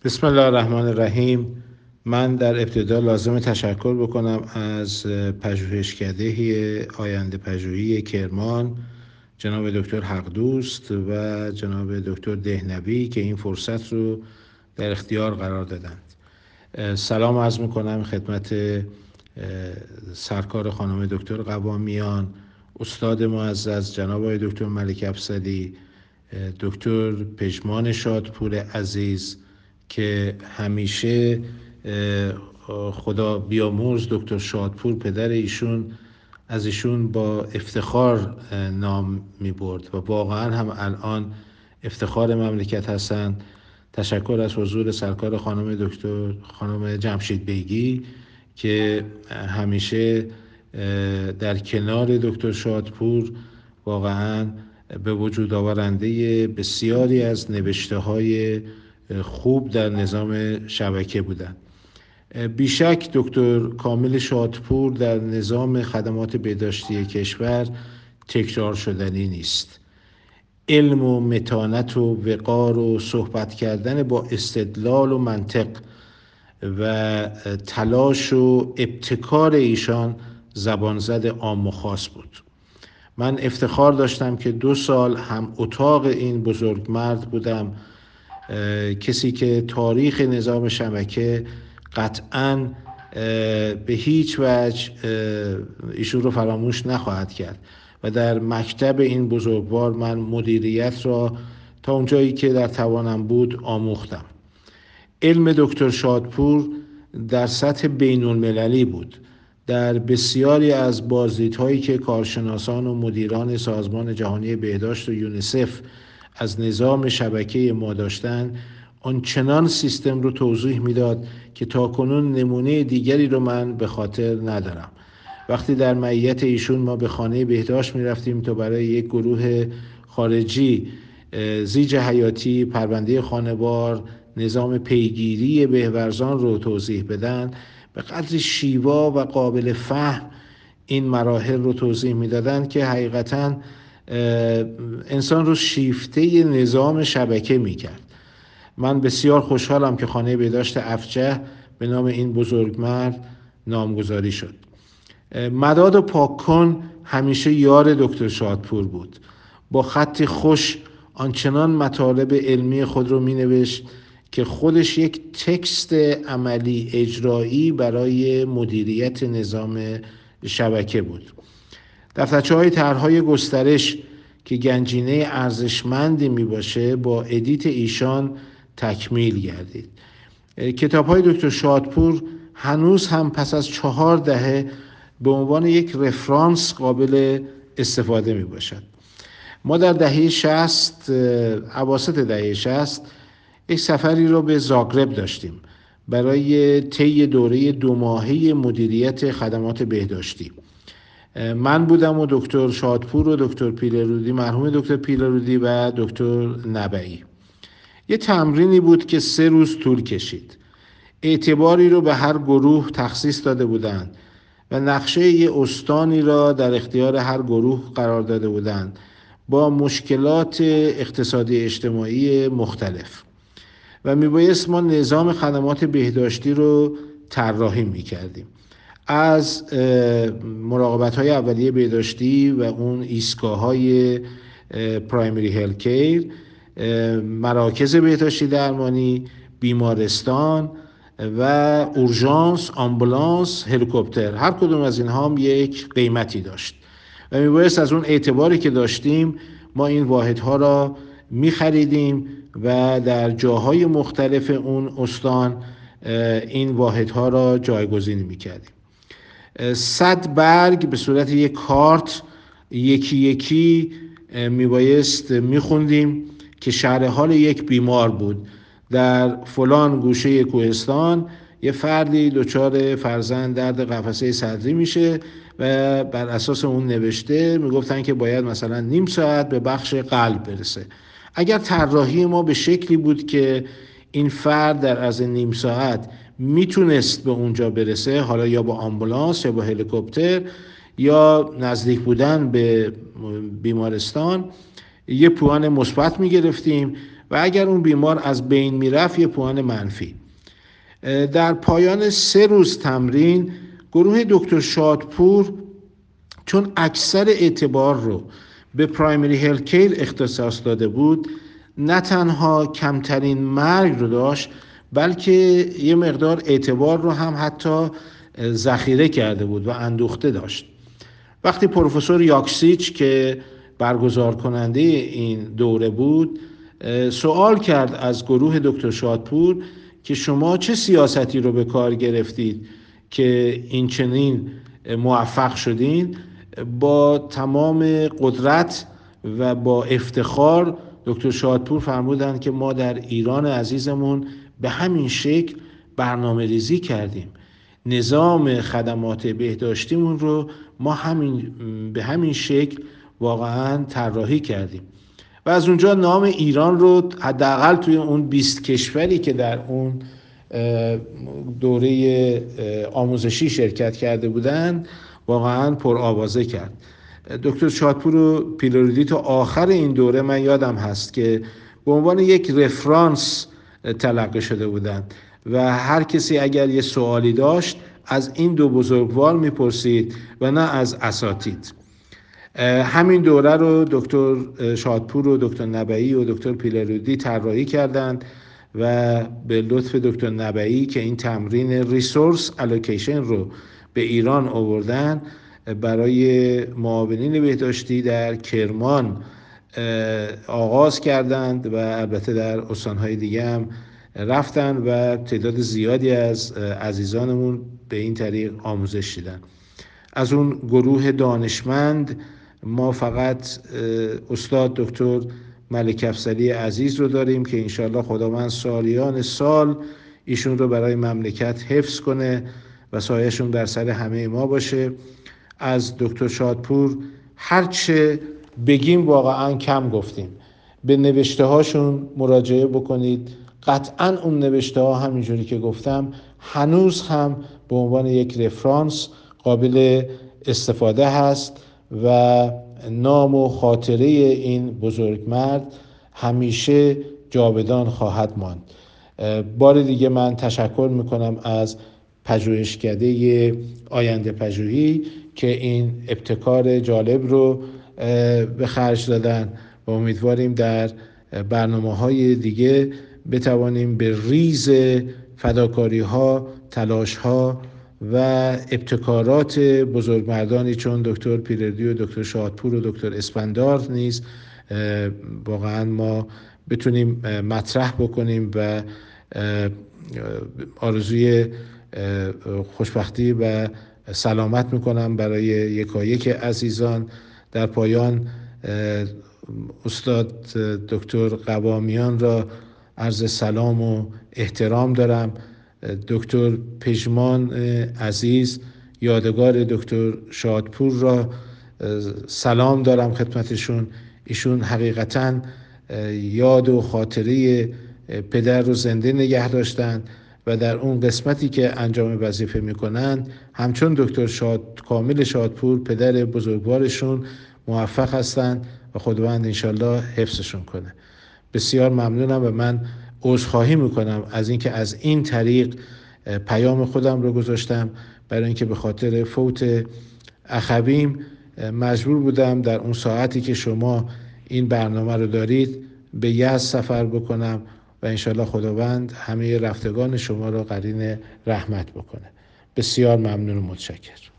بسم الله الرحمن الرحیم. من در ابتدا لازم تشکر بکنم از پژوهشکده آینده پژوهی کرمان جناب دکتر حقدوست و جناب دکتر دهنوی که این فرصت رو در اختیار قرار دادند. سلام عرض میکنم خدمت سرکار خانم دکتر قوامیان، استاد معزز جناب آقای دکتر ملک افضلی، دکتر پژمان شادپور عزیز که همیشه خدا بیامرز دکتر شادپور پدر ایشون از ایشون با افتخار نام می برد و واقعا هم الان افتخار مملکت هستند. تشکر از حضور سرکار خانم جمشید بیگی که همیشه در کنار دکتر شادپور واقعا به وجود آورنده بسیاری از نوشته های خوب در نظام شبکه بودند. بیشک دکتر کامل شادپور در نظام خدمات بهداشتی کشور تکرار شدنی نیست. علم و متانت و وقار و صحبت کردن با استدلال و منطق و تلاش و ابتکار ایشان زبانزد عام و خاص بود. من افتخار داشتم که 2 سال هم اتاق این بزرگمرد بودم، کسی که تاریخ نظام شبکه قطعاً به هیچ وجه ایشون رو فراموش نخواهد کرد و در مکتب این بزرگوار من مدیریت را تا اونجایی که در توانم بود آموختم. علم دکتر شادپور در سطح بین المللی بود. در بسیاری از بازدیدهایی که کارشناسان و مدیران سازمان جهانی بهداشت و یونیسف از نظام شبکه ما داشتن، آنچنان سیستم رو توضیح میداد که تاکنون نمونه دیگری رو من به خاطر ندارم. وقتی در معیت ایشون ما به خانه بهداشت میرفتیم تا برای یک گروه خارجی زیج حیاتی، پرونده خانوار، نظام پیگیری بهورزان رو توضیح بدن، به قدر شیوا و قابل فهم این مراحل رو توضیح میدادن که حقیقتاً انسان رو شیفته نظام شبکه میکرد. من بسیار خوشحالم که خانه بهداشت افجه به نام این بزرگمرد نامگذاری شد. مداد و پاک‌کن همیشه یار دکتر شادپور بود. با خط خوش آنچنان مطالب علمی خود رو مینوشت که خودش یک تکست عملی اجرایی برای مدیریت نظام شبکه بود. دفترچه‌های طرح‌های گسترش که گنجینه ارزشمندی می باشه با ادیت ایشان تکمیل گردید. کتاب‌های دکتر شادپور هنوز هم پس از 4 دهه به عنوان یک رفرانس قابل استفاده می باشد. ما در دهه 60 اواسط دهه 60 یک سفری رو به زاگرب داشتیم برای طی دوره 2 ماهه مدیریت خدمات بهداشتی. من بودم و دکتر شادپور و دکتر پیلرودی، مرحوم دکتر پیلرودی و دکتر نبعی. یه تمرینی بود که 3 روز طول کشید. اعتباری رو به هر گروه تخصیص داده بودند و نقشه یه استانی را در اختیار هر گروه قرار داده بودند با مشکلات اقتصادی اجتماعی مختلف و میبایست ما نظام خدمات بهداشتی رو طراحی میکردیم. از مراقبت‌های اولیه بهداشتی و اون ایستگاه‌های پرایمری هلت کیر، مراکز بهداشتی درمانی، بیمارستان و اورژانس، آمبولانس، هلیکوپتر، هر کدوم از اینها هم یک قیمتی داشت و میبایست از اون اعتباری که داشتیم ما این واحدها را می‌خریدیم و در جاهای مختلف اون استان این واحدها را جایگزین می‌کردیم. 100 برگ به صورت یک کارت یکی یکی میبایست میخوندیم که شرح حال یک بیمار بود. در فلان گوشه کوهستان یه فردی دچار فرضاً درد قفسه صدری میشه و بر اساس اون نوشته میگفتن که باید مثلا نیم ساعت به بخش قلب برسه. اگر طراحی ما به شکلی بود که این فرد در عرض نیم ساعت میتونست به اونجا برسه، حالا یا با آمبولانس یا با هلیکوپتر یا نزدیک بودن به بیمارستان، یه پوان مثبت میگرفتیم و اگر اون بیمار از بین میرفت یه پوان منفی. در پایان 3 روز تمرین گروه دکتر شادپور چون اکثر اعتبار رو به پرایمری هلت کیر اختصاص داده بود، نه تنها کمترین مرگ رو داشت بلکه یه مقدار اعتبار رو هم حتی ذخیره کرده بود و اندوخته داشت. وقتی پروفسور یاکسیچ که برگزار کننده این دوره بود سوال کرد از گروه دکتر شادپور که شما چه سیاستی رو به کار گرفتید که این چنین موفق شدین، با تمام قدرت و با افتخار دکتر شادپور فرمودند که ما در ایران عزیزمون به همین شکل برنامه ریزی کردیم، نظام خدمات بهداشتیمون رو ما به همین شکل واقعا طراحی کردیم و از اونجا نام ایران رو حداقل توی اون 20 کشوری که در اون دوره آموزشی شرکت کرده بودند واقعا پرآوازه کرد. دکتر شادپور و پیلوریدی تا آخر این دوره من یادم هست که به عنوان یک رفرانس تلقی شده بودند و هر کسی اگر یه سوالی داشت از این دو بزرگوار میپرسید و نه از اساتید. همین دوره رو دکتر شادپور و دکتر نبئی و دکتر پیلوریدی طراحی کردند و به لطف دکتر نبئی که این تمرین ریسورس الوکیشن رو به ایران آوردن، برای معاونین بهداشتی در کرمان آغاز کردند و البته در استانهای دیگه هم رفتن و تعداد زیادی از عزیزانمون به این طریق آموزش دیدن. از اون گروه دانشمند ما فقط استاد دکتر ملک افضلی عزیز رو داریم که انشالله خداوند سالیان سال ایشون رو برای مملکت حفظ کنه و سایه‌شون در سر همه ما باشه. از دکتر شادپور هرچه بگیم واقعا کم گفتیم. به نوشته هاشون مراجعه بکنید، قطعا اون نوشته ها همینجوری که گفتم هنوز هم به عنوان یک رفرانس قابل استفاده هست و نام و خاطره این بزرگمرد همیشه جاودان خواهد ماند. بار دیگه من تشکر میکنم از پژوهشکده آینده پژوهی که این ابتکار جالب رو به خرج دادن و امیدواریم در برنامه‌های دیگه بتوانیم به ریز فداکاری‌ها، تلاش‌ها و ابتکارات بزرگمردانی چون دکتر پیلوریدی و دکتر شادپور و دکتر اسفندیار نیز واقعا ما بتونیم مطرح بکنیم و آرزوی خوشبختی و سلامت میکنم برای یکایک عزیزان. در پایان استاد دکتر قوامیان را عرض سلام و احترام دارم. دکتر پژمان عزیز یادگار دکتر شادپور را سلام دارم خدمتشون. ایشون حقیقتاً یاد و خاطره پدر رو زنده نگه داشتن و در اون قسمتی که انجام وظیفه میکنن همچون دکتر کامل شادپور پدر بزرگوارشون موفق هستند و خداوند انشالله حفظشون کنه. بسیار ممنونم و من عذرخواهی میکنم از اینکه از این طریق پیام خودم رو گذاشتم، برای اینکه به خاطر فوت اخویم مجبور بودم در اون ساعتی که شما این برنامه رو دارید به یزد سفر بکنم و انشالله خداوند همه رفتگان شما را قرین رحمت بکنه. بسیار ممنون و متشکرم.